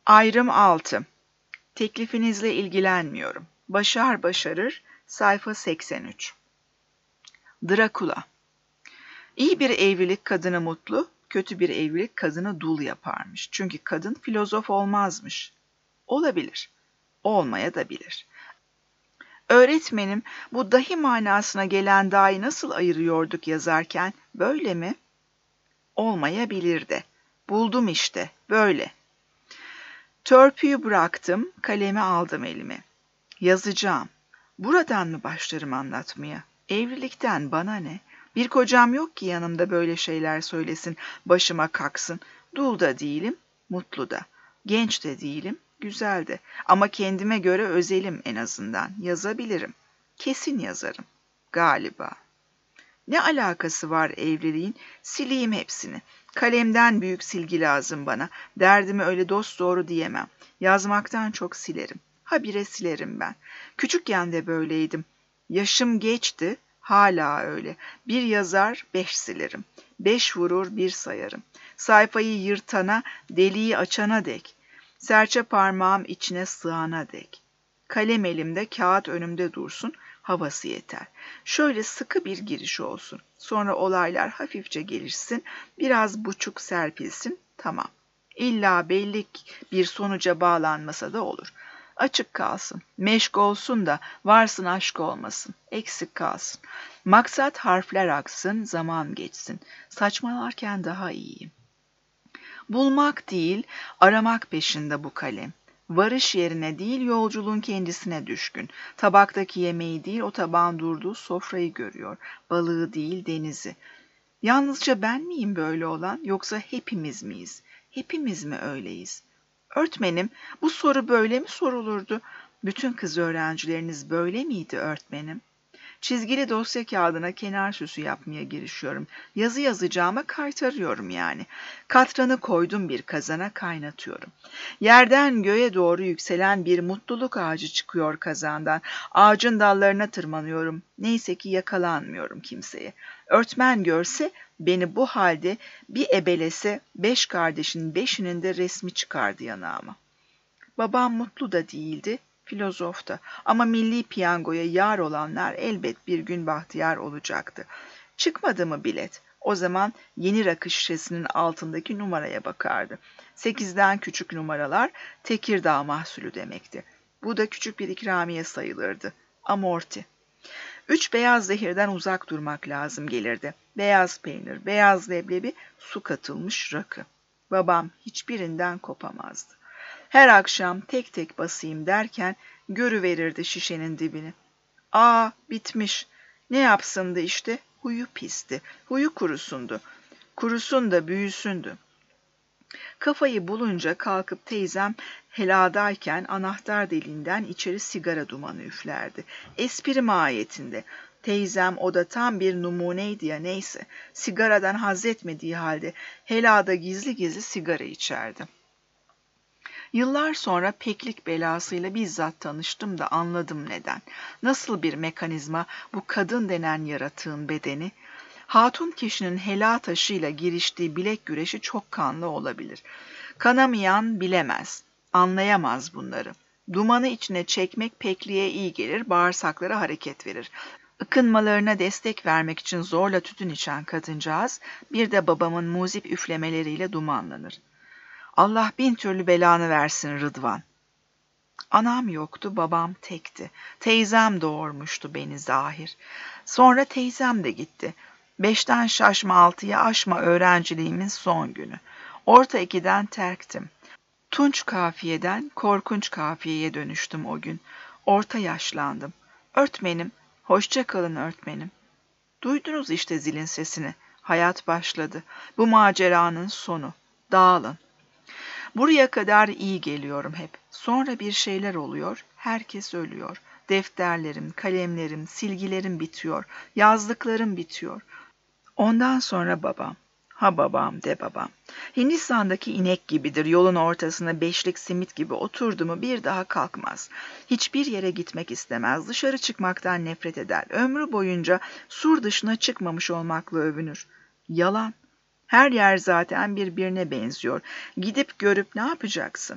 Ayrım 6. Teklifinizle ilgilenmiyorum. Başar başarır. Sayfa 83. Drakula. İyi bir evlilik kadını mutlu, kötü bir evlilik kadını dul yaparmış. Çünkü kadın filozof olmazmış. Olabilir. Olmaya da bilir. Öğretmenim, bu dahi manasına gelen dahi nasıl ayırıyorduk yazarken? Böyle mi? Olmayabilir de. Buldum işte, böyle. Törpüyü bıraktım, kalemi aldım elime. Yazacağım. Buradan mı başlarım anlatmaya? Evlilikten bana ne? Bir kocam yok ki yanımda böyle şeyler söylesin, başıma kalksın. Dul da değilim, mutlu da. Genç de değilim, güzel de. Ama kendime göre özelim en azından. Yazabilirim. Kesin yazarım. Galiba. Ne alakası var evliliğin? Sileyim hepsini. Kalemden büyük silgi lazım bana. Derdimi öyle dosdoğru diyemem. Yazmaktan çok silerim. Habire silerim ben. Küçükken de böyleydim. Yaşım geçti, hala öyle. Bir yazar, 5 silerim. 5 vurur, 1 sayarım. Sayfayı yırtana, deliği açana dek. Serçe parmağım içine sığana dek. Kalem elimde, kağıt önümde dursun, havası yeter. Şöyle sıkı bir giriş olsun. Sonra olaylar hafifçe gelişsin, biraz buçuk serpilsin, tamam. İlla belli bir sonuca bağlanmasa da olur. Açık kalsın, meşk olsun da varsın aşk olmasın, eksik kalsın. Maksat harfler aksın, zaman geçsin. Saçmalarken daha iyiyim. Bulmak değil, aramak peşinde bu kalem. Varış yerine değil, yolculuğun kendisine düşkün. Tabaktaki yemeği değil, o tabağın durduğu sofrayı görüyor. Balığı değil, denizi. Yalnızca ben miyim böyle olan, yoksa hepimiz miyiz? Hepimiz mi öyleyiz? Öğretmenim, bu soru böyle mi sorulurdu? Bütün kız öğrencileriniz böyle miydi öğretmenim? Çizgili dosya kağıdına kenar süsü yapmaya girişiyorum. Yazı yazacağıma kaytarıyorum yani. Katranı koydum bir kazana kaynatıyorum. Yerden göğe doğru yükselen bir mutluluk ağacı çıkıyor kazandan. Ağacın dallarına tırmanıyorum. Neyse ki yakalanmıyorum kimseye. Öğretmen görse beni bu halde bir ebelese 5 kardeşin 5'inin de resmi çıkardı yanağıma. Babam mutlu da değildi, filozof da. Ama milli piyangoya yar olanlar elbet bir gün bahtiyar olacaktı. Çıkmadı mı bilet? O zaman yeni rakı şişesinin altındaki numaraya bakardı. 8'den küçük numaralar Tekirdağ mahsulü demekti. Bu da küçük bir ikramiye sayılırdı. Amorti. 3 beyaz zehirden uzak durmak lazım gelirdi. Beyaz peynir, beyaz leblebi, su katılmış rakı. Babam hiçbirinden kopamazdı. Her akşam tek tek basayım derken görüverirdi şişenin dibini. Aa, bitmiş. Ne yapsındı işte? Huyu pisti. Huyu kurusundu. Kurusun da büyüsündü. Kafayı bulunca kalkıp teyzem heladayken anahtar deliğinden içeri sigara dumanı üflerdi. Espri mahiyetinde. Teyzem o da tam bir numuneydi ya neyse. Sigaradan haz etmediği halde helada gizli gizli sigara içerdi. Yıllar sonra peklik belasıyla bizzat tanıştım da anladım neden. Nasıl bir mekanizma bu kadın denen yaratığın bedeni? Hatun kişinin helal taşıyla giriştiği bilek güreşi çok kanlı olabilir. Kanamayan bilemez, anlayamaz bunları. Dumanı içine çekmek pekliğe iyi gelir, bağırsaklara hareket verir. Ikınmalarına destek vermek için zorla tütün içen kadıncağız, bir de babamın muzip üflemeleriyle dumanlanır. Allah bin türlü belanı versin Rıdvan. Anam yoktu, babam tekti. Teyzem doğurmuştu beni zahir. Sonra teyzem de gitti. 5'ten şaşma 6'ya aşma öğrenciliğimin son günü. Orta 2'den terktim. Tunç kafiyeden korkunç kafiyeye dönüştüm o gün. Orta yaşlandım. Öğretmenim, hoşça kalın öğretmenim. Duydunuz işte zilin sesini. Hayat başladı. Bu maceranın sonu. Dağılın. Buraya kadar iyi geliyorum hep. Sonra bir şeyler oluyor, herkes ölüyor. Defterlerim, kalemlerim, silgilerim bitiyor, yazdıklarım bitiyor. Ondan sonra babam. Ha babam de babam. Hindistan'daki inek gibidir. Yolun ortasına 5'lik simit gibi oturdu mu bir daha kalkmaz. Hiçbir yere gitmek istemez. Dışarı çıkmaktan nefret eder. Ömrü boyunca sur dışına çıkmamış olmakla övünür. Yalan. Her yer zaten birbirine benziyor. Gidip görüp ne yapacaksın?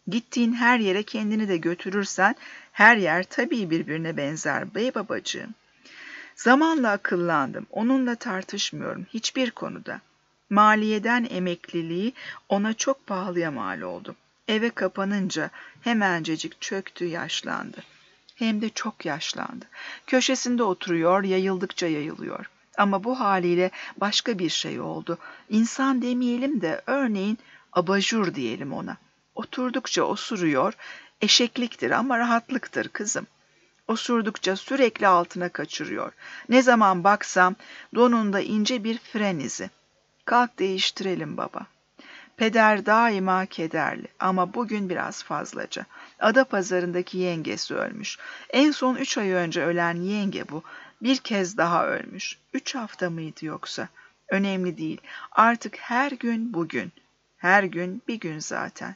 Gittiğin her yere kendini de götürürsen her yer tabii birbirine benzer bey babacığım. Zamanla akıllandım. Onunla tartışmıyorum hiçbir konuda. Maliyeden emekliliği ona çok pahalıya mal oldu. Eve kapanınca hemencecik çöktü, yaşlandı. Hem de çok yaşlandı. Köşesinde oturuyor, yayıldıkça yayılıyor. Ama bu haliyle başka bir şey oldu. İnsan demeyelim de örneğin abajur diyelim ona. Oturdukça osuruyor, eşekliktir ama rahatlıktır kızım. Osurdukça sürekli altına kaçırıyor. Ne zaman baksam donunda ince bir fren izi. Kalk değiştirelim baba. Peder daima kederli ama bugün biraz fazlaca. Adapazarı'ndaki yengesi ölmüş. En son 3 ay önce ölen yenge bu. Bir kez daha ölmüş. 3 hafta mıydı yoksa? Önemli değil. Artık her gün bugün. Her gün bir gün zaten.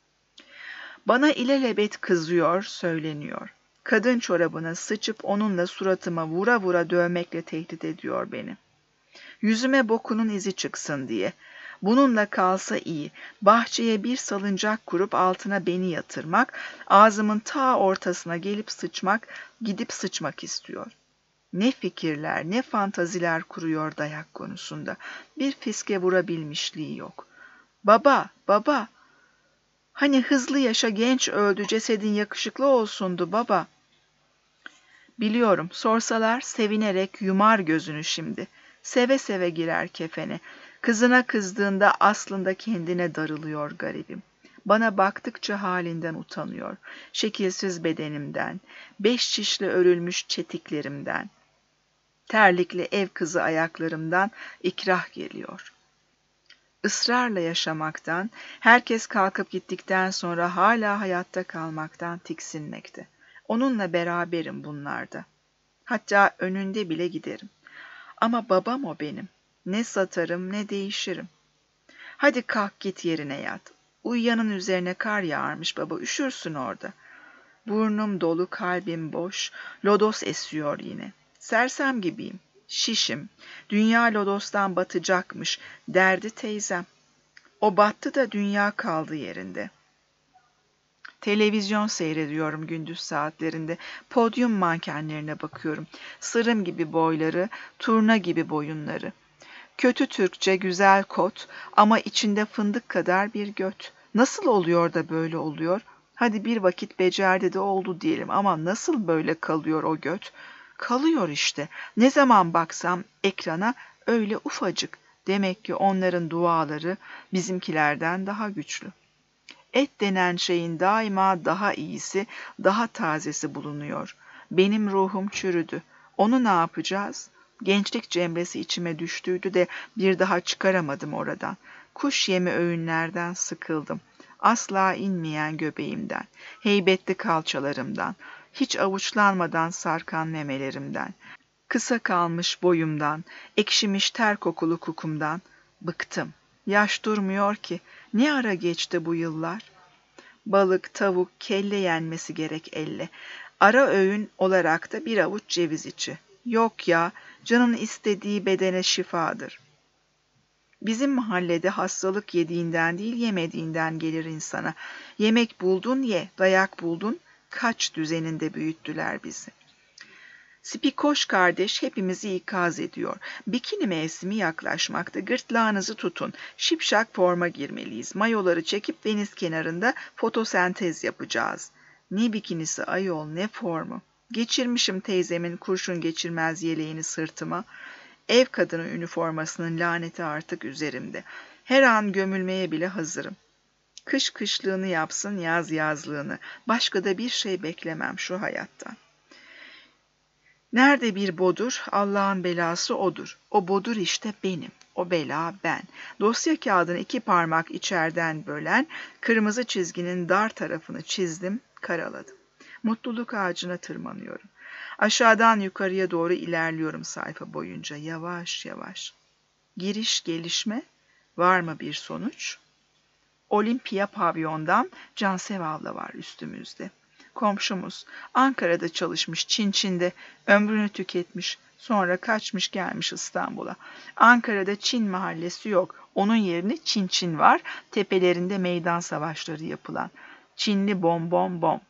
Bana ilelebet kızıyor, söyleniyor. Kadın çorabına sıçıp onunla suratıma vura vura dövmekle tehdit ediyor beni. Yüzüme bokunun izi çıksın diye. Bununla kalsa iyi. Bahçeye bir salıncak kurup altına beni yatırmak, ağzımın ta ortasına gidip sıçmak istiyor. Ne fikirler, ne fantaziler kuruyor dayak konusunda. Bir fiske vurabilmişliği yok. Baba, baba. Hani hızlı yaşa genç öldü, cesedin yakışıklı olsundu baba. Biliyorum, sorsalar sevinerek yumar gözünü şimdi. Seve seve girer kefene. Kızına kızdığında aslında kendine darılıyor garibim. Bana baktıkça halinden utanıyor. Şekilsiz bedenimden, 5 şişle örülmüş çetiklerimden, terlikli ev kızı ayaklarımdan ikrah geliyor. Israrla yaşamaktan, herkes kalkıp gittikten sonra hala hayatta kalmaktan tiksinmekte. Onunla beraberim bunlarda. Hatta önünde bile giderim. Ama babam o benim. Ne satarım ne değişirim. Hadi kalk git yerine yat. Uyuyanın üzerine kar yağarmış baba, üşürsün orada. Burnum dolu, kalbim boş, lodos esiyor yine. Sersem gibiyim, şişim. Dünya lodostan batacakmış, derdi teyzem. O battı da dünya kaldı yerinde. Televizyon seyrediyorum gündüz saatlerinde. Podyum mankenlerine bakıyorum. Sırım gibi boyları, turna gibi boyunları. Kötü Türkçe güzel kot ama içinde fındık kadar bir göt. Nasıl oluyor da böyle oluyor? Hadi bir vakit becerdi de oldu diyelim ama nasıl böyle kalıyor o göt? Kalıyor işte. Ne zaman baksam ekrana öyle ufacık. Demek ki onların duaları bizimkilerden daha güçlü. Et denen şeyin daima daha iyisi, daha tazesi bulunuyor. Benim ruhum çürüdü. Onu ne yapacağız? Gençlik cemresi içime düştüydü de bir daha çıkaramadım oradan. Kuş yemi öğünlerden sıkıldım. Asla inmeyen göbeğimden, heybetli kalçalarımdan, hiç avuçlanmadan sarkan memelerimden, kısa kalmış boyumdan, ekşimiş ter kokulu kukumdan bıktım. Yaş durmuyor ki. Ne ara geçti bu yıllar? Balık, tavuk, kelle yenmesi gerek elle. Ara öğün olarak da bir avuç ceviz içi. Yok ya, canın istediği bedene şifadır. Bizim mahallede hastalık yediğinden değil yemediğinden gelir insana. Yemek buldun ye, dayak buldun kaç düzeninde büyüttüler bizi. Spikoş kardeş hepimizi ikaz ediyor. Bikini mevsimi yaklaşmakta. Gırtlağınızı tutun. Şipşak forma girmeliyiz. Mayoları çekip deniz kenarında fotosentez yapacağız. Ne bikinisi ayol ne formu. Geçirmişim teyzemin kurşun geçirmez yeleğini sırtıma. Ev kadını üniformasının laneti artık üzerimde. Her an gömülmeye bile hazırım. Kış kışlığını yapsın, yaz yazlığını. Başka da bir şey beklemem şu hayattan. Nerede bir bodur, Allah'ın belası odur. O bodur işte benim, o bela ben. Dosya kağıdını 2 parmak içeriden bölen, kırmızı çizginin dar tarafını çizdim, karaladım. Mutluluk ağacına tırmanıyorum. Aşağıdan yukarıya doğru ilerliyorum sayfa boyunca, yavaş yavaş. Giriş gelişme, var mı bir sonuç? Olimpiya pavyondan Cansev abla var üstümüzde. Komşumuz Ankara'da çalışmış Çin'de ömrünü tüketmiş. Sonra kaçmış gelmiş İstanbul'a. Ankara'da Çin mahallesi yok. Onun yerine Çin var. Tepelerinde meydan savaşları yapılan. Çinli bom bom bom.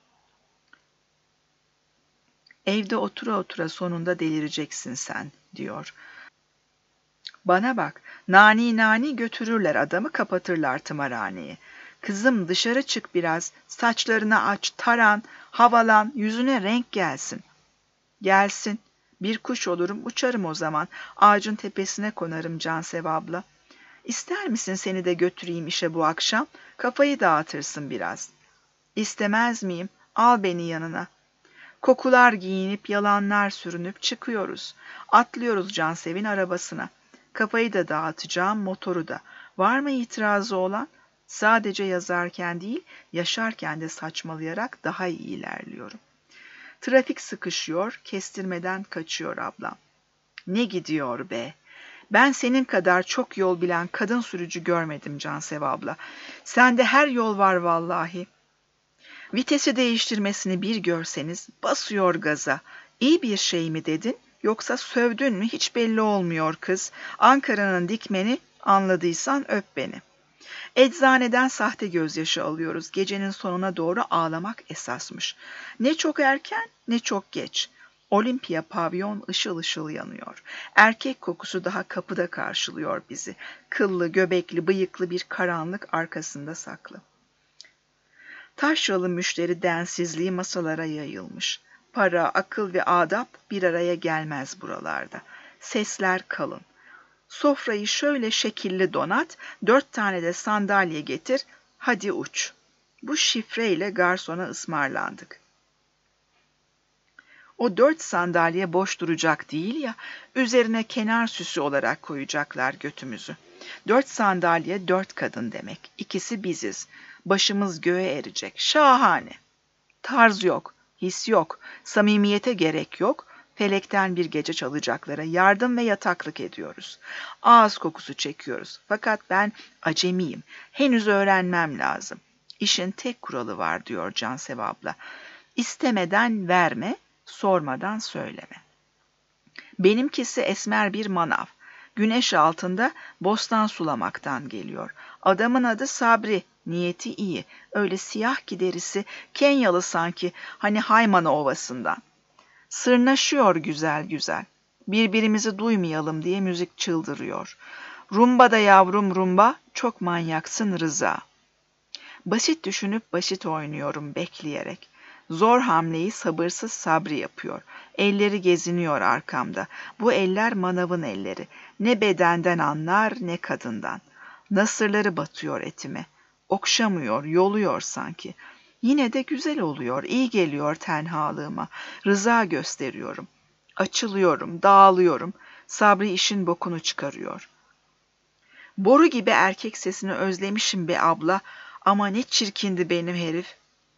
Evde otura otura sonunda delireceksin sen, diyor. Bana bak, nani nani götürürler adamı, kapatırlar tımarhaneyi. Kızım dışarı çık biraz, saçlarını aç, taran, havalan, yüzüne renk gelsin. Gelsin, bir kuş olurum, uçarım o zaman, ağacın tepesine konarım Cansev abla. İster misin seni de götüreyim işe bu akşam, kafayı dağıtırsın biraz. İstemez miyim, al beni yanına. Kokular giyinip yalanlar sürünüp çıkıyoruz. Atlıyoruz Cansev'in arabasına. Kafayı da dağıtacağım, motoru da. Var mı itirazı olan? Sadece yazarken değil, yaşarken de saçmalayarak daha iyi ilerliyorum. Trafik sıkışıyor, kestirmeden kaçıyor ablam. Ne gidiyor be? Ben senin kadar çok yol bilen kadın sürücü görmedim Cansev abla. Sende her yol var vallahi. Vitesi değiştirmesini bir görseniz basıyor gaza. İyi bir şey mi dedin yoksa sövdün mü hiç belli olmuyor kız. Ankara'nın dikmeni, anladıysan öp beni. Eczaneden sahte gözyaşı alıyoruz. Gecenin sonuna doğru ağlamak esasmış. Ne çok erken ne çok geç. Olimpiya pavyon ışıl ışıl yanıyor. Erkek kokusu daha kapıda karşılıyor bizi. Kıllı, göbekli, bıyıklı bir karanlık arkasında saklı. Taşralı müşteri densizliği masalara yayılmış. Para, akıl ve adap bir araya gelmez buralarda. Sesler kalın. Sofrayı şöyle şekilli donat, 4 tane de sandalye getir, hadi uç. Bu şifreyle garsona ısmarlandık. O 4 sandalye boş duracak değil ya, üzerine kenar süsü olarak koyacaklar götümüzü. 4 sandalye 4 kadın demek. İkisi biziz. Başımız göğe erecek. Şahane. Tarz yok, his yok, samimiyete gerek yok. Felekten bir gece çalacaklara yardım ve yataklık ediyoruz. Ağız kokusu çekiyoruz. Fakat ben acemiyim. Henüz öğrenmem lazım. İşin tek kuralı var diyor Cansev abla. İstemeden verme, sormadan söyleme. Benimkisi esmer bir manav. Güneş altında bostan sulamaktan geliyor. Adamın adı Sabri, niyeti iyi. Öyle siyah ki derisi, Kenyalı sanki, hani Haymana Ovası'ndan. Sırnaşıyor güzel güzel. Birbirimizi duymayalım diye müzik çıldırıyor. Rumba da yavrum rumba, çok manyaksın Rıza. Basit düşünüp basit oynuyorum bekleyerek. Zor hamleyi sabırsız Sabri yapıyor. Elleri geziniyor arkamda. Bu eller manavın elleri. Ne bedenden anlar ne kadından. Nasırları batıyor etime. Okşamıyor, yoluyor sanki. Yine de güzel oluyor, iyi geliyor tenhalığıma. Rıza gösteriyorum. Açılıyorum, dağılıyorum. Sabri işin bokunu çıkarıyor. Boru gibi erkek sesini özlemişim be abla, ama ne çirkindi benim herif.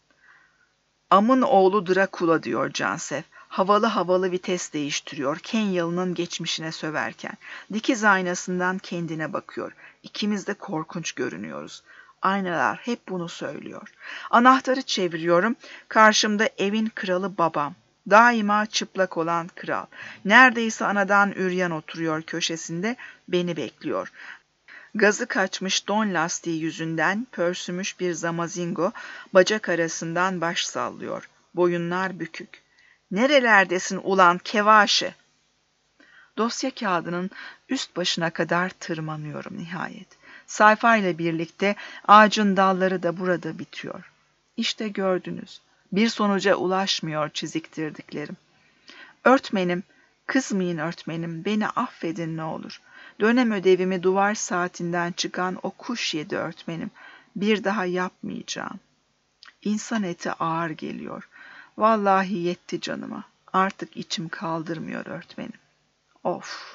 Amın oğlu Drakula diyor Cansev. Havalı havalı vites değiştiriyor Kenyalı'nın geçmişine söverken. Dikiz aynasından kendine bakıyor. İkimiz de korkunç görünüyoruz. Aynalar hep bunu söylüyor. Anahtarı çeviriyorum. Karşımda evin kralı babam. Daima çıplak olan kral. Neredeyse anadan üryan oturuyor köşesinde, beni bekliyor. Gazı kaçmış don lastiği yüzünden pörsümüş bir zamazingo bacak arasından baş sallıyor. Boyunlar bükük. Nerelerdesin ulan kevaşe? Dosya kağıdının üst başına kadar tırmanıyorum nihayet. Sayfayla birlikte ağacın dalları da burada bitiyor. İşte gördünüz. Bir sonuca ulaşmıyor çiziktirdiklerim. Örtmenim, kızmayın örtmenim, beni affedin ne olur. Dönem ödevimi duvar saatinden çıkan o kuş yedi örtmenim. Bir daha yapmayacağım. İnsan eti ağır geliyor. Vallahi yetti canıma. Artık içim kaldırmıyor örtmenim. Of.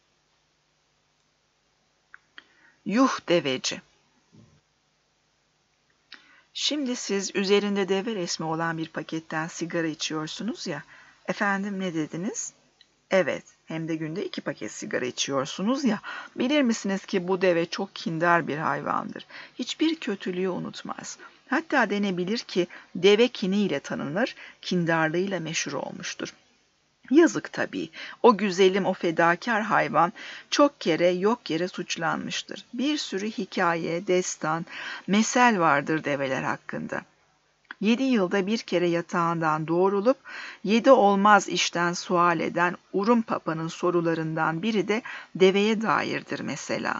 Yuh deveci. Şimdi siz üzerinde deve resmi olan bir paketten sigara içiyorsunuz ya. Efendim ne dediniz? Evet, hem de günde 2 paket sigara içiyorsunuz ya. Bilir misiniz ki bu deve çok kindar bir hayvandır. Hiçbir kötülüğü unutmaz. Hatta denebilir ki deve kiniyle tanınır, kindarlığıyla meşhur olmuştur. Yazık tabii. O güzelim, o fedakar hayvan çok kere yok yere suçlanmıştır. Bir sürü hikaye, destan, mesel vardır develer hakkında. 7 yılda bir kere yatağından doğrulup 7 olmaz işten sual eden Urum Papa'nın sorularından biri de deveye dairdir mesela.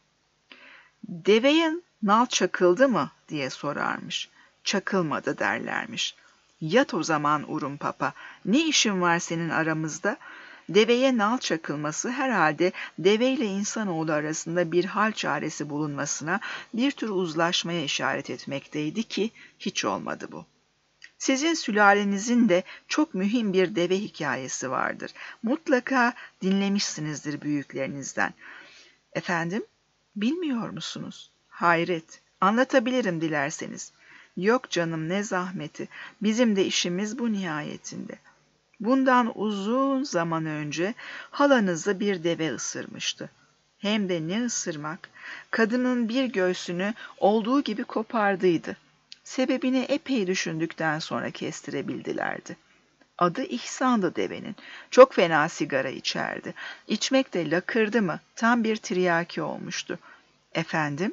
Deveye nal çakıldı mı diye sorarmış. Çakılmadı derlermiş. Yat o zaman Urum Papa, ne işin var senin aramızda? Deveye nal çakılması herhalde deveyle insanoğlu arasında bir hal çaresi bulunmasına, bir tür uzlaşmaya işaret etmekteydi ki hiç olmadı bu. Sizin sülalenizin de çok mühim bir deve hikayesi vardır. Mutlaka dinlemişsinizdir büyüklerinizden. Efendim, bilmiyor musunuz? Hayret, anlatabilirim dilerseniz. Yok canım ne zahmeti, bizim de işimiz bu nihayetinde. Bundan uzun zaman önce halanızı bir deve ısırmıştı. Hem de ne ısırmak, kadının bir göğsünü olduğu gibi kopardıydı. Sebebini epey düşündükten sonra kestirebildilerdi. Adı İhsan'dı devenin. Çok fena sigara içerdi. İçmek de lakırdı mı? Tam bir tiryaki olmuştu. Efendim?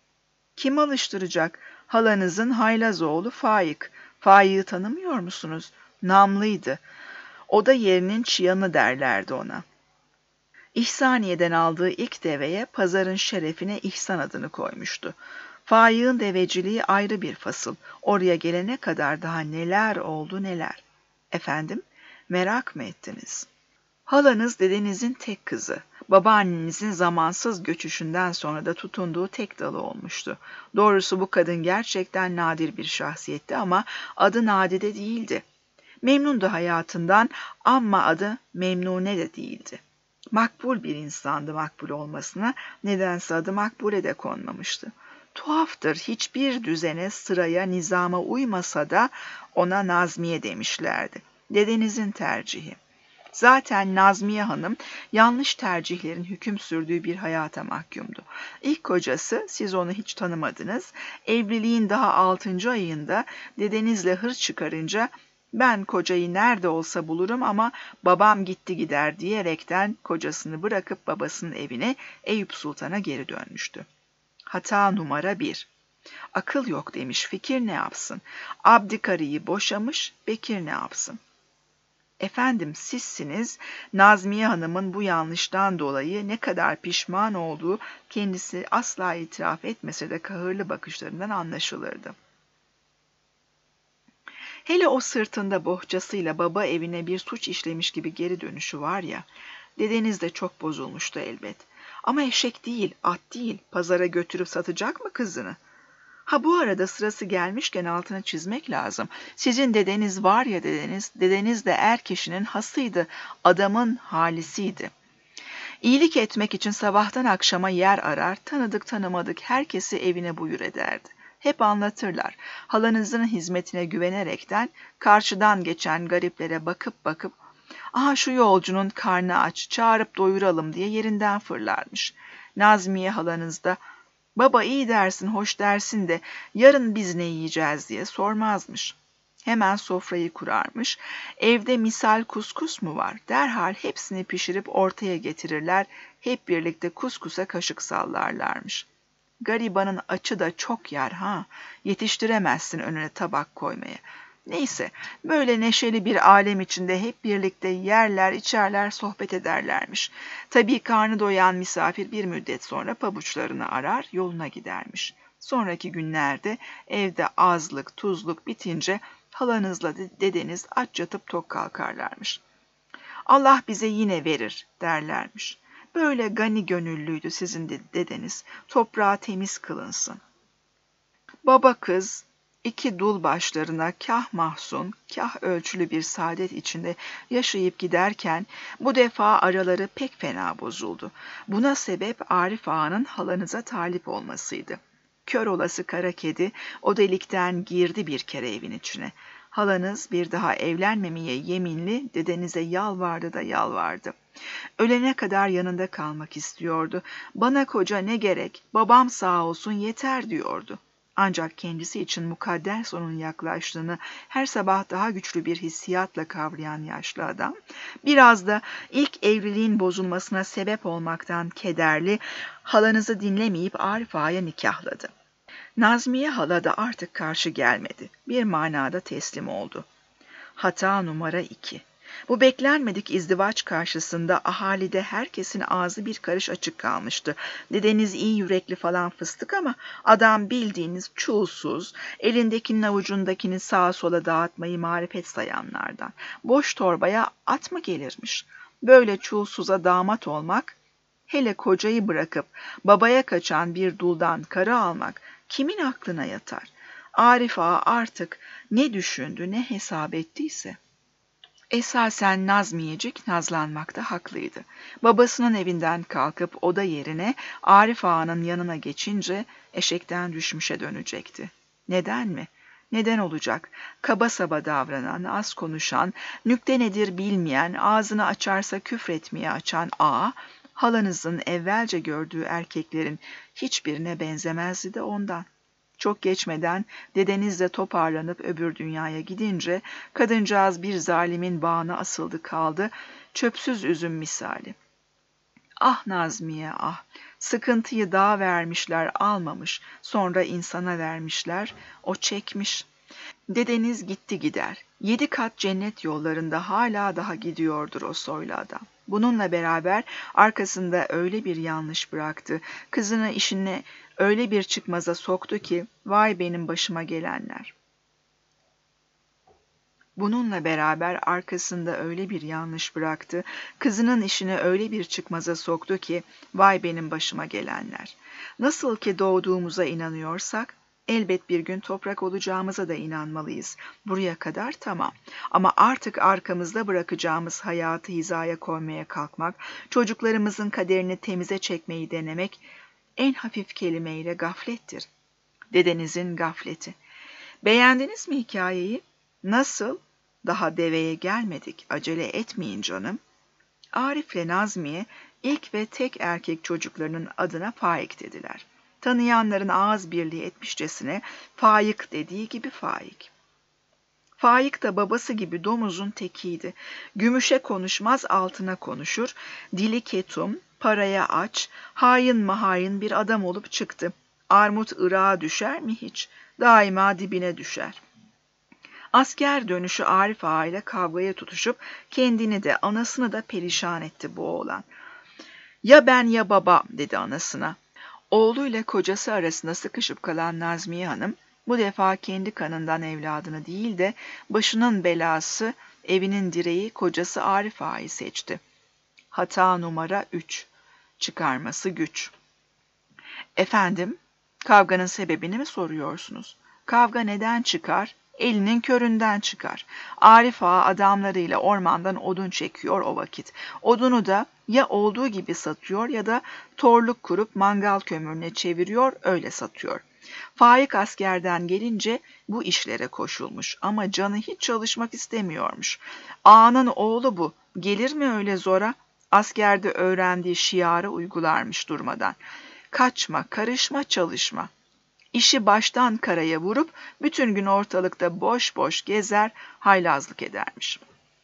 Kim alıştıracak? Halanızın haylaz oğlu Faik. Faik'i tanımıyor musunuz? Namlıydı. O da yerinin çıyanı derlerdi ona. İhsaniye'den aldığı ilk deveye pazarın şerefine İhsan adını koymuştu. Faik'in deveciliği ayrı bir fasıl. Oraya gelene kadar daha neler oldu neler. Efendim, merak mı ettiniz? Halanız dedenizin tek kızı. Babaannenizin zamansız göçüşünden sonra da tutunduğu tek dalı olmuştu. Doğrusu bu kadın gerçekten nadir bir şahsiyetti ama adı Nadide değildi. Memnundu hayatından ama adı Memnune de değildi. Makbul bir insandı makbul olmasına, nedense adı Makbule de konmamıştı. Tuhaftır, hiçbir düzene, sıraya, nizama uymasa da ona Nazmiye demişlerdi. Dedenizin tercihi. Zaten Nazmiye Hanım yanlış tercihlerin hüküm sürdüğü bir hayata mahkumdu. İlk kocası, siz onu hiç tanımadınız, evliliğin daha 6. ayında dedenizle hırs çıkarınca ben kocayı nerede olsa bulurum ama babam gitti gider diyerekten kocasını bırakıp babasının evine Eyüp Sultan'a geri dönmüştü. Hata numara 1. Akıl yok demiş, fikir ne yapsın? Abdikarı'yı boşamış, Bekir ne yapsın? Efendim sizsiniz, Nazmiye Hanım'ın bu yanlıştan dolayı ne kadar pişman olduğu kendisi asla itiraf etmese de kahırlı bakışlarından anlaşılırdı. Hele o sırtında bohçasıyla baba evine bir suç işlemiş gibi geri dönüşü var ya, dedeniz de çok bozulmuştu elbet. Ama eşek değil, at değil, pazara götürüp satacak mı kızını? Ha bu arada sırası gelmişken altını çizmek lazım. Sizin dedeniz var ya dedeniz de er kişinin hasıydı, adamın halisiydi. İyilik etmek için sabahtan akşama yer arar, tanıdık tanımadık herkesi evine buyur ederdi. Hep anlatırlar. Halanızın hizmetine güvenerekten karşıdan geçen gariplere bakıp bakıp "Aha şu yolcunun karnı aç, çağırıp doyuralım" diye yerinden fırlarmış. Nazmiye halanız da "Baba iyi dersin, hoş dersin de yarın biz ne yiyeceğiz?" diye sormazmış. Hemen sofrayı kurarmış. Evde misal kuskus mu var? Derhal hepsini pişirip ortaya getirirler. Hep birlikte kuskusa kaşık sallarlarmış. Garibanın açı da çok yer ha. Yetiştiremezsin önüne tabak koymaya. Neyse, böyle neşeli bir alem içinde hep birlikte yerler, içerler, sohbet ederlermiş. Tabii karnı doyan misafir bir müddet sonra pabuçlarını arar, yoluna gidermiş. Sonraki günlerde evde azlık, tuzluk bitince halanızla dedeniz aç yatıp tok kalkarlarmış. Allah bize yine verir derlermiş. Böyle gani gönüllüydü sizin dedeniz. Toprağı temiz kılınsın. Baba kız iki dul başlarına kah mahzun, kah ölçülü bir saadet içinde yaşayıp giderken bu defa araları pek fena bozuldu. Buna sebep Arif Ağa'nın halanıza talip olmasıydı. Kör olası kara kedi o delikten girdi bir kere evin içine. Halanız bir daha evlenmemeye yeminli, dedenize yalvardı da yalvardı. Ölene kadar yanında kalmak istiyordu. Bana koca ne gerek, babam sağ olsun yeter diyordu. Ancak kendisi için mukadder sonun yaklaştığını her sabah daha güçlü bir hissiyatla kavrayan yaşlı adam, biraz da ilk evliliğin bozulmasına sebep olmaktan kederli, halanızı dinlemeyip Arif Ağa'ya nikahladı. Nazmiye hala da artık karşı gelmedi. Bir manada teslim oldu. Hata numara 2. Bu beklenmedik izdivaç karşısında ahalide herkesin ağzı bir karış açık kalmıştı. Dedeniz iyi yürekli falan fıstık ama adam bildiğiniz çulsuz, elindekinin avucundakini sağa sola dağıtmayı marifet sayanlardan. Boş torbaya at mı gelirmiş? Böyle çulsuza damat olmak, hele kocayı bırakıp babaya kaçan bir duldan karı almak kimin aklına yatar? Arif Ağa artık ne düşündü ne hesap ettiyse. Esasen Nazmiyecik nazlanmakta haklıydı. Babasının evinden kalkıp oda yerine Arif Ağa'nın yanına geçince eşekten düşmüşe dönecekti. Neden mi? Neden olacak? Kaba saba davranan, az konuşan, nükte nedir bilmeyen, ağzını açarsa küfretmeye açan ağa, halanızın evvelce gördüğü erkeklerin hiçbirine benzemezdi de ondan. Çok geçmeden dedeniz de toparlanıp öbür dünyaya gidince kadıncağız bir zalimin bağına asıldı kaldı, çöpsüz üzüm misali. Ah Nazmiye ah, sıkıntıyı dağa vermişler almamış, sonra insana vermişler, o çekmiş. Dedeniz gitti gider, 7 kat cennet yollarında hala daha gidiyordur o soylu adam. Bununla beraber arkasında öyle bir yanlış bıraktı, kızını işine öyle bir çıkmaza soktu ki, vay benim başıma gelenler. Bununla beraber arkasında öyle bir yanlış bıraktı, kızının işine öyle bir çıkmaza soktu ki, vay benim başıma gelenler. Nasıl ki doğduğumuza inanıyorsak, elbet bir gün toprak olacağımıza da inanmalıyız. Buraya kadar tamam. Ama artık arkamızda bırakacağımız hayatı hizaya koymaya kalkmak, çocuklarımızın kaderini temize çekmeyi denemek, en hafif kelimeyle gaflettir. Dedenizin gafleti. Beğendiniz mi hikayeyi? Nasıl? Daha deveye gelmedik. Acele etmeyin canım. Arif'le Nazmiye ilk ve tek erkek çocuklarının adına Faik dediler. Tanıyanların ağız birliği etmişçesine Faik dediği gibi Faik. Faik da babası gibi domuzun tekiydi. Gümüşe konuşmaz altına konuşur, dili ketum, paraya aç, hain mahain bir adam olup çıktı. Armut ırağa düşer mi hiç? Daima dibine düşer. Asker dönüşü Arif Ağa ile kavgaya tutuşup kendini de anasını da perişan etti bu oğlan. Ya ben ya baba dedi anasına. Oğluyla kocası arasında sıkışıp kalan Nazmiye Hanım bu defa kendi kanından evladını değil de başının belası, evinin direği kocası Arif Ağa'yı seçti. Hata numara 3. Çıkarması güç. Efendim, kavganın sebebini mi soruyorsunuz? Kavga neden çıkar? Elinin köründen çıkar. Arif Ağa adamlarıyla ormandan odun çekiyor o vakit. Odunu da ya olduğu gibi satıyor ya da torluk kurup mangal kömürüne çeviriyor, öyle satıyor. Faik askerden gelince bu işlere koşulmuş ama canı hiç çalışmak istemiyormuş. Ağanın oğlu bu, gelir mi öyle zora? Askerde öğrendiği şiarı uygularmış durmadan. Kaçma, karışma, çalışma. İşi baştan karaya vurup bütün gün ortalıkta boş boş gezer, haylazlık edermiş.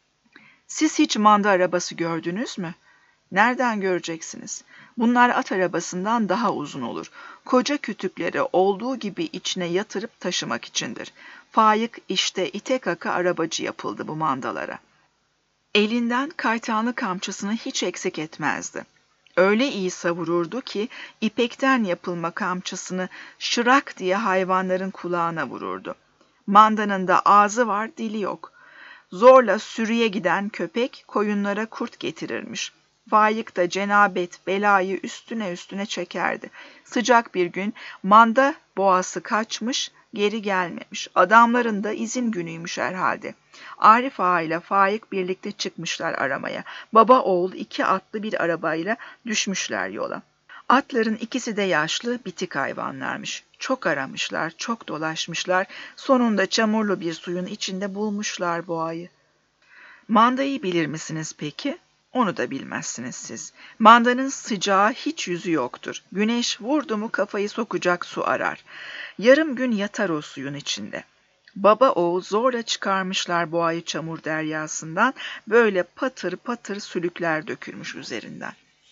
Siz hiç manda arabası gördünüz mü? Nereden göreceksiniz? Bunlar at arabasından daha uzun olur. Koca kütükleri olduğu gibi içine yatırıp taşımak içindir. Faik işte ite kaka arabacı yapıldı bu mandalara. Elinden kaytanlı kamçısını hiç eksik etmezdi. Öyle iyi savururdu ki ipekten yapılma kamçısını şırak diye hayvanların kulağına vururdu. Mandanın da ağzı var, dili yok. Zorla sürüye giden köpek koyunlara kurt getirirmiş. Faik da cenabet belayı üstüne üstüne çekerdi. Sıcak bir gün manda boğası kaçmış, geri gelmemiş. Adamların da izin günüymüş herhalde. Arif Ağa ile Faik birlikte çıkmışlar aramaya. Baba oğul 2 atlı bir arabayla düşmüşler yola. Atların ikisi de yaşlı, bitik hayvanlarmış. Çok aramışlar, çok dolaşmışlar. Sonunda çamurlu bir suyun içinde bulmuşlar boğayı. Mandayı bilir misiniz peki? Onu da bilmezsiniz siz. Mandanın sıcağı hiç yüzü yoktur. Güneş vurdu mu kafayı sokacak su arar. Yarım gün yatar o suyun içinde. Baba oğul zorla çıkarmışlar boğayı çamur deryasından, böyle patır patır sülükler dökülmüş üzerinden.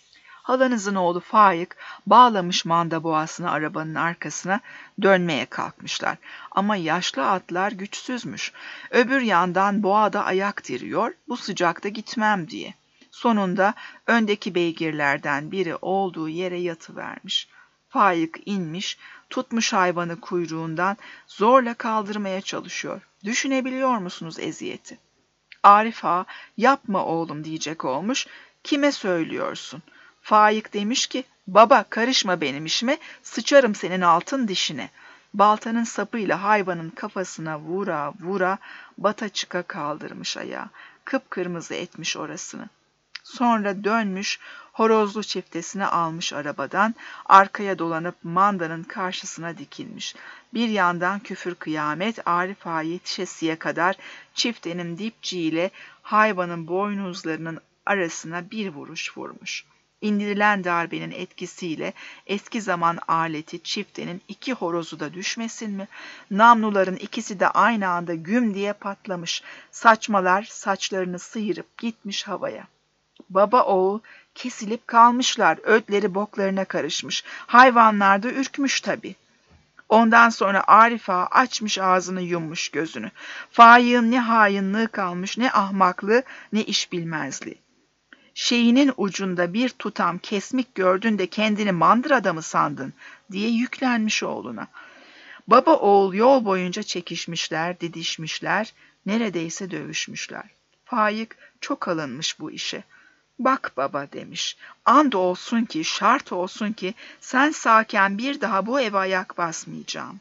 Halanızın oğlu Faik bağlamış manda boğasını arabanın arkasına, dönmeye kalkmışlar. Ama yaşlı atlar güçsüzmüş. Öbür yandan boğa da ayak diriyor, bu sıcakta gitmem diye. Sonunda öndeki beygirlerden biri olduğu yere yatıvermiş. Faik inmiş, tutmuş hayvanı kuyruğundan, zorla kaldırmaya çalışıyor. Düşünebiliyor musunuz eziyeti? Arif Ağa, yapma oğlum diyecek olmuş. Kime söylüyorsun? Faik demiş ki, baba karışma benim işime, sıçarım senin altın dişine. Baltanın sapıyla hayvanın kafasına vura vura bata çıka kaldırmış ayağı. Kıpkırmızı etmiş orasını. Sonra dönmüş, horozlu çiftesini almış arabadan, arkaya dolanıp mandanın karşısına dikilmiş. Bir yandan küfür kıyamet, Arif Ağa yetişesiye kadar çiftenin dipçiyle hayvanın boynuzlarının arasına bir vuruş vurmuş. İndirilen darbenin etkisiyle eski zaman aleti çiftenin iki horozu da düşmesin mi? Namluların ikisi de aynı anda güm diye patlamış. Saçmalar saçlarını sıyırıp gitmiş havaya. Baba oğul kesilip kalmışlar, ötleri boklarına karışmış. Hayvanlar da ürkmüş tabii. Ondan sonra Arif Ağa açmış ağzını yummuş gözünü. Faik'in ne hainliği kalmış, ne ahmaklığı, ne işbilmezliği. Şeyinin ucunda bir tutam kesmik gördün de kendini mandırada mı sandın diye yüklenmiş oğluna. Baba oğul yol boyunca çekişmişler, didişmişler, neredeyse dövüşmüşler. Faik çok alınmış bu işe. Bak baba demiş, and olsun ki, şart olsun ki sen sağken bir daha bu eve ayak basmayacağım.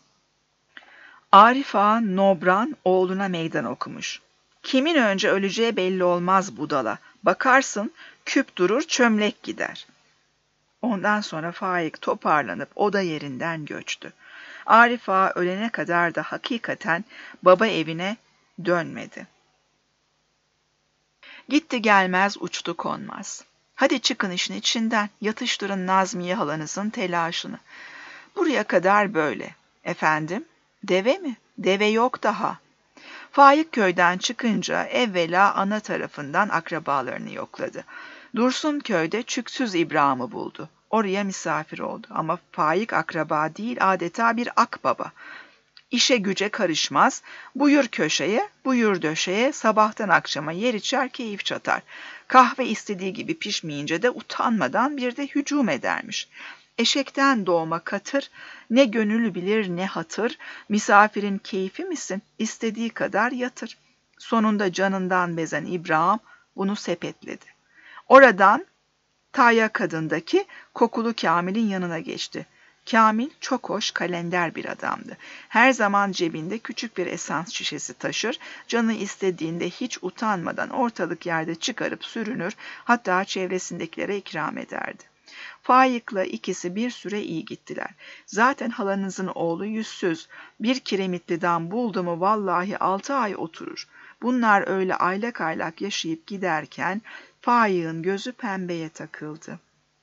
Arif Ağa Nobran oğluna meydan okumuş. Kimin önce öleceği belli olmaz budala. Bakarsın küp durur çömlek gider. Ondan sonra Faik toparlanıp oda yerinden göçtü. Arif Ağa ölene kadar da hakikaten baba evine dönmedi. Gitti gelmez uçtu konmaz. Hadi çıkın işin içinden, yatıştırın Nazmiye halanızın telaşını. Buraya kadar böyle. Efendim, deve mi? Deve yok daha. Faik köyden çıkınca evvela ana tarafından akrabalarını yokladı. Dursun köyde Çüksüz İbrahim'i buldu. Oraya misafir oldu ama Faik akraba değil, adeta bir akbaba. İşe güce karışmaz, buyur köşeye, buyur döşeye, sabahtan akşama yer içer, keyif çatar. Kahve istediği gibi pişmeyince de utanmadan bir de hücum edermiş. Eşekten doğma katır, ne gönül bilir ne hatır, misafirin keyfi misin, istediği kadar yatır. Sonunda canından bezen İbrahim bunu sepetledi. Oradan Taya kadındaki kokulu Kamil'in yanına geçti. Kamil çok hoş, kalender bir adamdı. Her zaman cebinde küçük bir esans şişesi taşır, canı istediğinde hiç utanmadan ortalık yerde çıkarıp sürünür, hatta çevresindekilere ikram ederdi. Faik'la ikisi bir süre iyi gittiler. Zaten halanızın oğlu yüzsüz, bir kiremitliden buldu mu vallahi 6 ay oturur. Bunlar öyle aylak aylak yaşayıp giderken Faik'in gözü pembeye takıldı.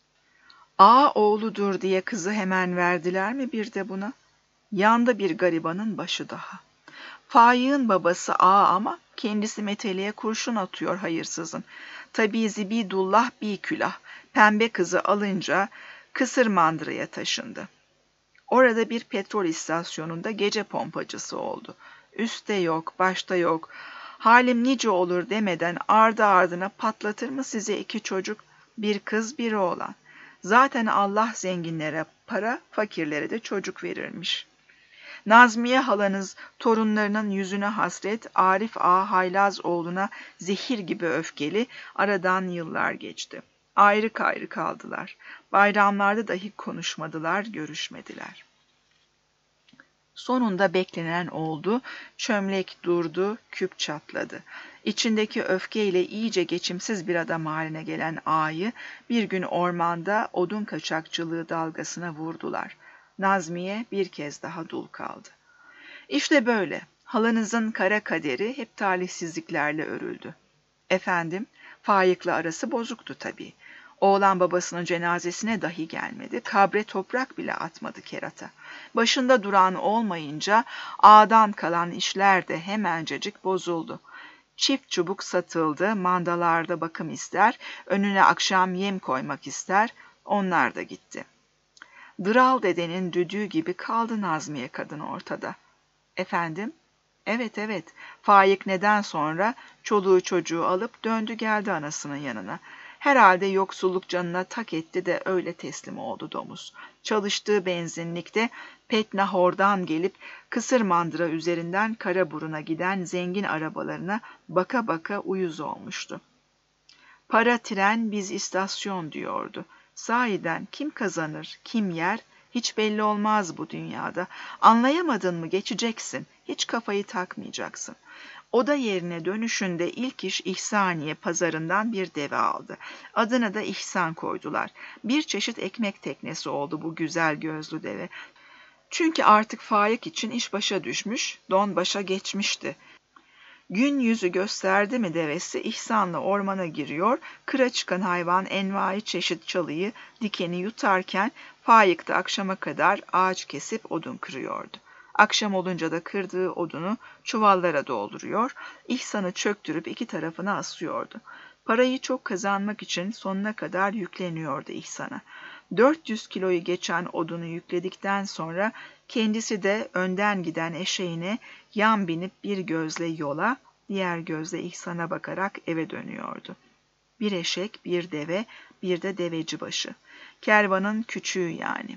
Ağa oğludur diye kızı hemen verdiler mi bir de buna? Yandı bir garibanın başı daha. Faik'in babası ağa ama kendisi meteliğe kurşun atıyor hayırsızın. Tabii zibidullah bir külah. Pembe kızı alınca Kısırmandıra'ya taşındı. Orada bir petrol istasyonunda gece pompacısı oldu. Üste yok, başta yok. Halim nice olur demeden ardı ardına patlatır mı size 2 çocuk, bir kız bir oğlan. Zaten Allah zenginlere para, fakirlere de çocuk verirmiş. Nazmiye halanız torunlarının yüzüne hasret, Arif Ağa haylaz oğluna zehir gibi öfkeli, aradan yıllar geçti. Ayrı gayrı kaldılar. Bayramlarda dahi konuşmadılar, görüşmediler. Sonunda beklenen oldu, çömlek durdu, küp çatladı. İçindeki öfkeyle iyice geçimsiz bir adam haline gelen ağayı bir gün ormanda odun kaçakçılığı dalgasına vurdular. Nazmiye bir kez daha dul kaldı. İşte böyle, halanızın kara kaderi hep talihsizliklerle örüldü. Efendim, Faik'le arası bozuktu tabii. Oğlan babasının cenazesine dahi gelmedi, kabre toprak bile atmadı kerata. Başında duran olmayınca ağadan kalan işler de hemencecik bozuldu. Çift çubuk satıldı, mandalarda bakım ister, önüne akşam yem koymak ister, Onlar da gitti. Dıral dedenin düdüğü gibi kaldı Nazmiye kadın ortada. Efendim? Evet. Faik neden sonra çoluğu çocuğu alıp döndü geldi anasının yanına. Herhalde yoksulluk canına tak etti de öyle teslim oldu domuz. Çalıştığı benzinlikte Petnahor'dan gelip Kısırmandıra üzerinden Karaburun'a giden zengin arabalarına baka baka uyuz olmuştu. Para tren, biz istasyon diyordu. Sahiden kim kazanır, kim yer, hiç belli olmaz bu dünyada. Anlayamadın mı geçeceksin, hiç kafayı takmayacaksın. Oda yerine dönüşünde ilk iş İhsaniye pazarından bir deve aldı. Adına da İhsan koydular. Bir çeşit ekmek teknesi oldu bu güzel gözlü deve. Çünkü artık Faik için iş başa düşmüş, don başa geçmişti. Gün yüzü gösterdi mi devesi İhsan'la ormana giriyor, kıra çıkan hayvan envai çeşit çalıyı, dikeni yutarken Faik de akşama kadar ağaç kesip odun kırıyordu. Akşam olunca da kırdığı odunu çuvallara dolduruyor, İhsan'ı çöktürüp iki tarafına asıyordu. Parayı çok kazanmak için sonuna kadar yükleniyordu İhsan'a. 400 kiloyu geçen odunu yükledikten sonra kendisi de önden giden eşeğine yan binip bir gözle yola, diğer gözle İhsan'a bakarak eve dönüyordu. Bir eşek, bir deve, bir de deveci başı. Kervanın küçüğü yani.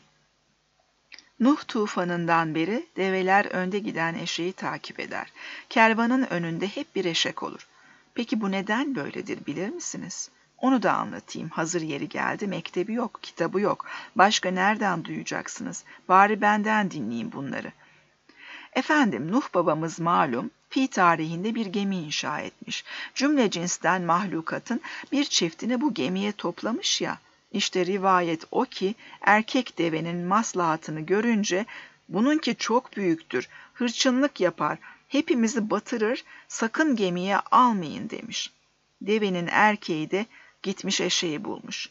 Nuh tufanından beri develer önde giden eşeği takip eder. Kervanın önünde hep bir eşek olur. Peki bu neden böyledir bilir misiniz? Onu da anlatayım. Hazır yeri geldi. Mektebi yok, kitabı yok. Başka nereden duyacaksınız? Bari benden dinleyin bunları. Efendim, Nuh babamız malum, pi tarihinde bir gemi inşa etmiş. Cümle cinsten mahlukatın bir çiftini bu gemiye toplamış ya. İşte rivayet o ki erkek devenin maslahatını görünce bununki çok büyüktür, hırçınlık yapar, hepimizi batırır, sakın gemiye almayın demiş. Devenin erkeği de gitmiş eşeği bulmuş.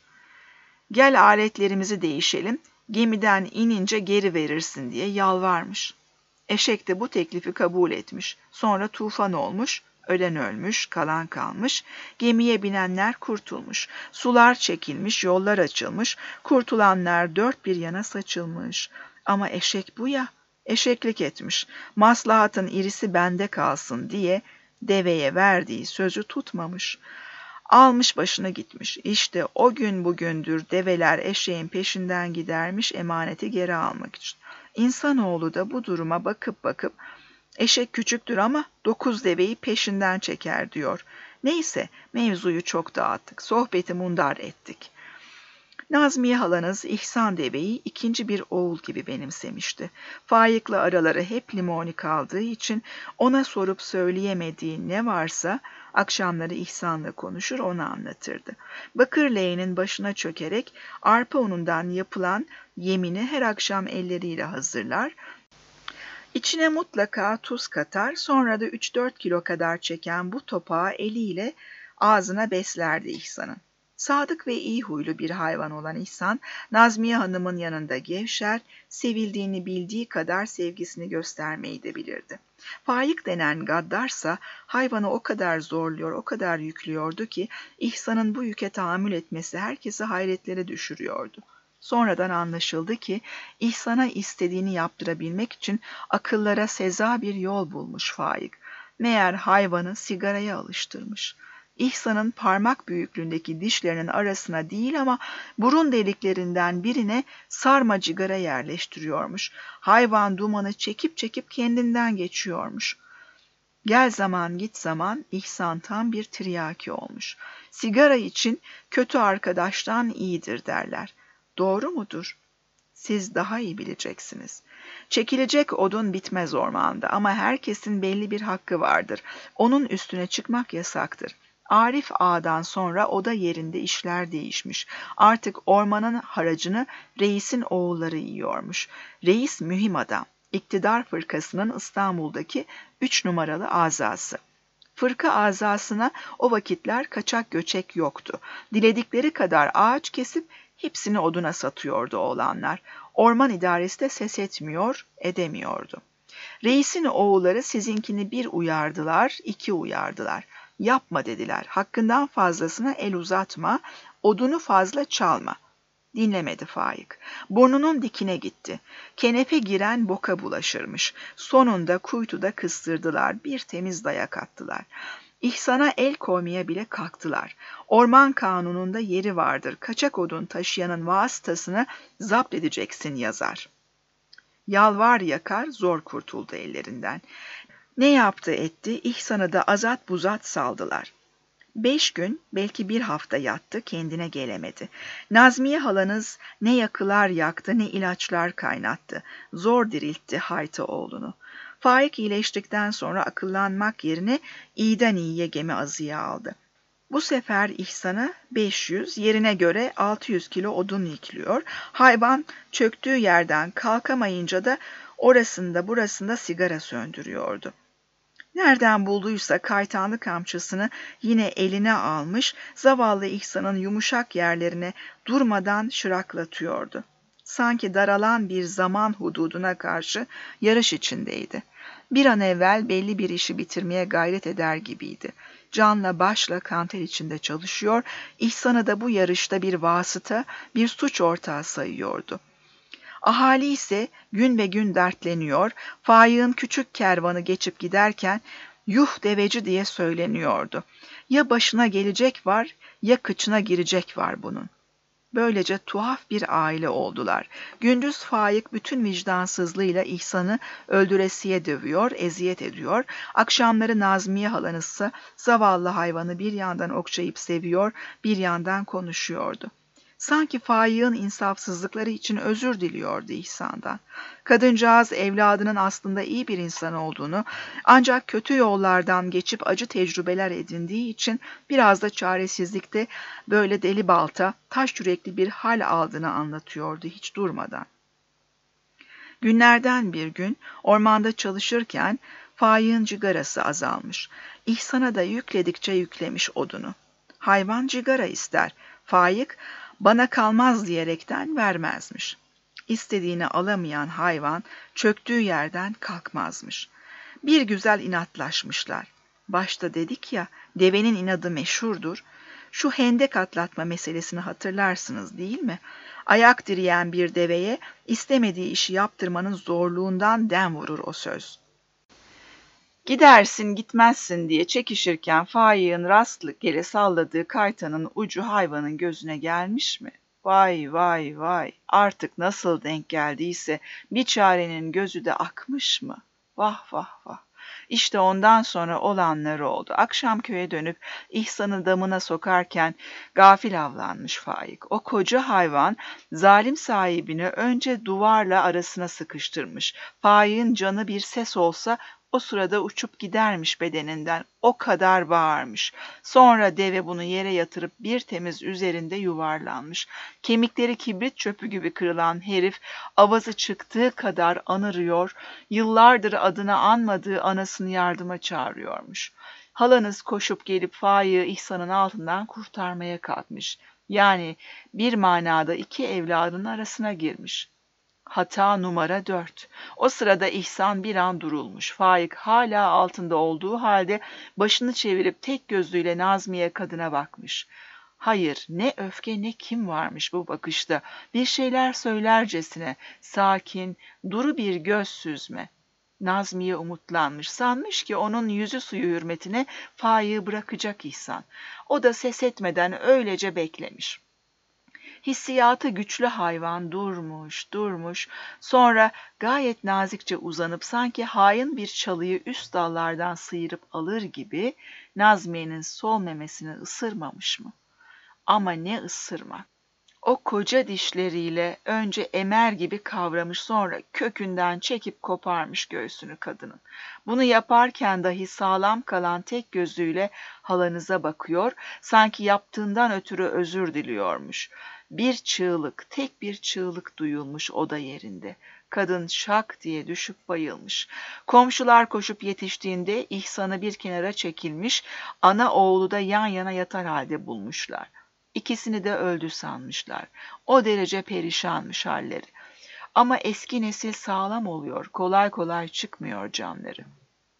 Gel aletlerimizi değişelim, gemiden inince geri verirsin diye yalvarmış. Eşek de bu teklifi kabul etmiş. Sonra tufan olmuş, ölen ölmüş, kalan kalmış, gemiye binenler kurtulmuş, sular çekilmiş, yollar açılmış, kurtulanlar dört bir yana saçılmış. Ama eşek bu ya, eşeklik etmiş, maslahatın irisi bende kalsın diye deveye verdiği sözü tutmamış. Almış başına gitmiş. İşte o gün bugündür develer eşeğin peşinden gidermiş emaneti geri almak için. İnsanoğlu da bu duruma bakıp eşek küçüktür ama 9 deveyi peşinden çeker diyor. Neyse mevzuyu çok dağıttık. Sohbeti mundar ettik. Nazmiye halanız İhsan deveyi ikinci bir oğul gibi benimsemişti. Faik'le araları hep limoni kaldığı için ona sorup söyleyemediği ne varsa akşamları İhsan'la konuşur ona anlatırdı. Bakır leğenin başına çökerek arpa unundan yapılan yemini her akşam elleriyle hazırlar. İçine mutlaka tuz katar, sonra da 3-4 kilo kadar çeken bu topağı eliyle ağzına beslerdi İhsan'ın. Sadık ve iyi huylu bir hayvan olan İhsan, Nazmiye Hanım'ın yanında gevşer, sevildiğini bildiği kadar sevgisini göstermeyi de bilirdi. Faik denen gaddarsa hayvanı o kadar zorluyor, o kadar yüklüyordu ki İhsan'ın bu yüke tahammül etmesi herkesi hayretlere düşürüyordu. Sonradan anlaşıldı ki İhsan'a istediğini yaptırabilmek için akıllara seza bir yol bulmuş Faik. Meğer hayvanı sigaraya alıştırmış. İhsan'ın parmak büyüklüğündeki dişlerinin arasına değil ama burun deliklerinden birine sarma cigara yerleştiriyormuş. Hayvan dumanı çekip çekip kendinden geçiyormuş. Gel zaman git zaman İhsan tam bir tiryaki olmuş. Sigara için kötü arkadaştan iyidir derler. Doğru mudur? Siz daha iyi bileceksiniz. Çekilecek odun bitmez ormanda ama herkesin belli bir hakkı vardır. Onun üstüne çıkmak yasaktır. Arif Ağa'dan sonra oda yerinde işler değişmiş. Artık ormanın haracını reisin oğulları yiyormuş. Reis mühim adam. İktidar fırkasının İstanbul'daki 3 numaralı azası. Fırka azasına o vakitler kaçak göçek yoktu. Diledikleri kadar ağaç kesip hepsini oduna satıyordu oğlanlar. Orman idaresi de ses etmiyor, edemiyordu. Reisin oğulları sizinkini bir uyardılar, iki uyardılar. Yapma dediler, hakkından fazlasına el uzatma, odunu fazla çalma. Dinlemedi Faik. Burnunun dikine gitti. Kenefe giren boka bulaşırmış. Sonunda kuytuda kıstırdılar, bir temiz dayak attılar. İhsan'a el koymaya bile kalktılar. Orman kanununda yeri vardır. Kaçak odun taşıyanın vasıtasını zapt edeceksin yazar. Yalvar yakar zor kurtuldu ellerinden. Ne yaptı etti, İhsan'ı da azat buzat saldılar. 5 gün, belki bir hafta yattı, kendine gelemedi. Nazmiye halanız ne yakılar yaktı, ne ilaçlar kaynattı. Zor diriltti Hayta oğlunu. Faik iyileştikten sonra akıllanmak yerine iyiden iyiye gemi azıya aldı. Bu sefer İhsan'a 500, yerine göre 600 kilo odun yüklüyor. Hayvan çöktüğü yerden kalkamayınca da orasında burasında sigara söndürüyordu. Nereden bulduysa kaytanlı kamçısını yine eline almış, zavallı İhsan'ın yumuşak yerlerine durmadan şıraklatıyordu. Sanki daralan bir zaman hududuna karşı yarış içindeydi. Bir an evvel belli bir işi bitirmeye gayret eder gibiydi. Canla başla kanter içinde çalışıyor, İhsan'ı da bu yarışta bir vasıta, bir suç ortağı sayıyordu. Ahali ise gün be gün dertleniyor, Faik'in küçük kervanı geçip giderken yuh deveci diye söyleniyordu. Ya başına gelecek var ya kıçına girecek var bunun. Böylece tuhaf bir aile oldular. Gündüz Faik bütün vicdansızlığıyla İhsan'ı öldüresiye dövüyor, eziyet ediyor. Akşamları Nazmiye halanızsa zavallı hayvanı bir yandan okşayıp seviyor, bir yandan konuşuyordu. Sanki Faik'in insafsızlıkları için özür diliyordu İhsan'dan. Kadıncağız evladının aslında iyi bir insan olduğunu, ancak kötü yollardan geçip acı tecrübeler edindiği için biraz da çaresizlikte böyle deli balta, taş yürekli bir hal aldığını anlatıyordu hiç durmadan. Günlerden bir gün ormanda çalışırken Faik'in cigarası azalmış. İhsan'a da yükledikçe yüklemiş odunu. Hayvan cigara ister. Faik bana kalmaz diyerekten vermezmiş. İstediğini alamayan hayvan çöktüğü yerden kalkmazmış. Bir güzel inatlaşmışlar. Başta dedik ya, devenin inadı meşhurdur. Şu hendek atlatma meselesini hatırlarsınız değil mi? Ayak direyen bir deveye istemediği işi yaptırmanın zorluğundan dem vurur o söz. Gidersin gitmezsin diye çekişirken Faik'in rastgele salladığı kaytanın ucu hayvanın gözüne gelmiş mi? Vay vay vay, artık nasıl denk geldiyse bir çarenin gözü de akmış mı? Vah vah vah. İşte ondan sonra olanlar oldu. Akşam köye dönüp İhsan'ı damına sokarken gafil avlanmış Faik. O koca hayvan zalim sahibini önce duvarla arasına sıkıştırmış. Faik'in canı bir ses olsa o sırada uçup gidermiş bedeninden, o kadar bağırmış. Sonra deve bunu yere yatırıp bir temiz üzerinde yuvarlanmış. Kemikleri kibrit çöpü gibi kırılan herif avazı çıktığı kadar anırıyor, yıllardır adını anmadığı anasını yardıma çağırıyormuş. Halanız koşup gelip Faik'i İhsan'ın altından kurtarmaya kalkmış. Yani bir manada iki evladın arasına girmiş. Hata numara 4. O sırada İhsan bir an durulmuş. Faik hala altında olduğu halde başını çevirip tek gözüyle Nazmiye kadına bakmış. Hayır, ne öfke ne kin varmış bu bakışta. Bir şeyler söylercesine, sakin, duru bir göz süzme. Nazmiye umutlanmış, sanmış ki onun yüzü suyu hürmetine Faik'i bırakacak İhsan. O da ses etmeden öylece beklemiş. Hissiyatı güçlü hayvan durmuş, sonra gayet nazikçe uzanıp sanki hain bir çalıyı üst dallardan sıyırıp alır gibi Nazmiye'nin sol memesini ısırmamış mı? Ama ne ısırmak! O koca dişleriyle önce emer gibi kavramış, sonra kökünden çekip koparmış göğsünü kadının. Bunu yaparken dahi sağlam kalan tek gözüyle halanıza bakıyor, sanki yaptığından ötürü özür diliyormuş. Bir çığlık, tek bir çığlık duyulmuş oda yerinde. Kadın şak diye düşüp bayılmış. Komşular koşup yetiştiğinde İhsan'ı bir kenara çekilmiş, ana oğlu da yan yana yatar halde bulmuşlar. İkisini de öldü sanmışlar. O derece perişanmış halleri. Ama eski nesil sağlam oluyor, kolay kolay çıkmıyor canları.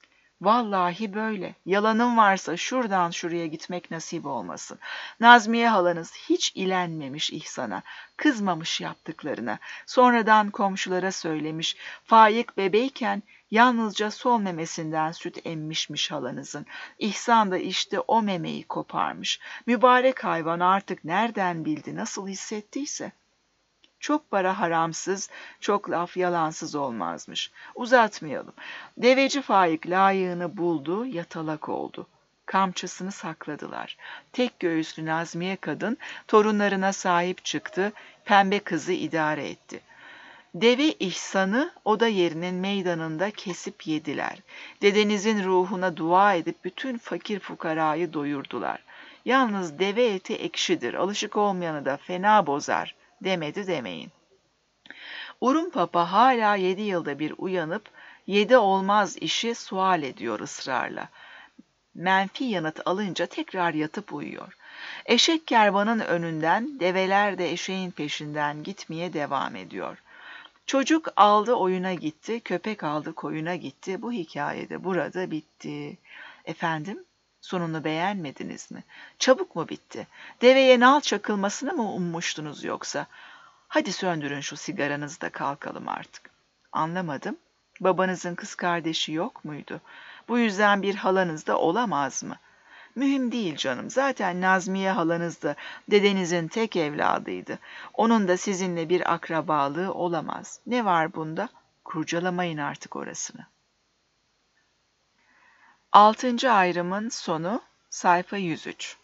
Vallahi böyle. Yalanım varsa şuradan şuraya gitmek nasip olmasın. Nazmiye halanız hiç ilenmemiş İhsan'a, kızmamış yaptıklarına. Sonradan komşulara söylemiş. Faik bebeyken yalnızca sol memesinden süt emmişmiş halanızın. İhsan da işte o memeyi koparmış. Mübarek hayvan artık nereden bildi, nasıl hissettiyse. Çok para haramsız, çok laf yalansız olmazmış. Uzatmayalım. Deveci Faik layığını buldu, yatalak oldu. Kamçısını sakladılar. Tek göğüslü Nazmiye kadın torunlarına sahip çıktı, pembe kızı idare etti. Deve İhsan'ı oda yerinin meydanında kesip yediler. Dedenizin ruhuna dua edip bütün fakir fukarayı doyurdular. Yalnız deve eti ekşidir, alışık olmayanı da fena bozar demedi demeyin. Urum Papa hala 7 yılda bir uyanıp 7 olmaz işi sual ediyor ısrarla. Menfi yanıt alınca tekrar yatıp uyuyor. Eşek kervanın önünden, develer de eşeğin peşinden gitmeye devam ediyor. Çocuk aldı oyuna gitti, köpek aldı koyuna gitti. Bu hikaye de burada bitti. Efendim, sonunu beğenmediniz mi? Çabuk mu bitti? Deveye nal çakılmasını mı ummuştunuz yoksa? Hadi söndürün şu sigaranızı da kalkalım artık. Anlamadım. Babanızın kız kardeşi yok muydu? Bu yüzden bir halanız da olamaz mı? Mühim değil canım. Zaten Nazmiye halanız da dedenizin tek evladıydı. Onun da sizinle bir akrabalığı olamaz. Ne var bunda? Kurcalamayın artık orasını. 6. ayrımın sonu sayfa 103.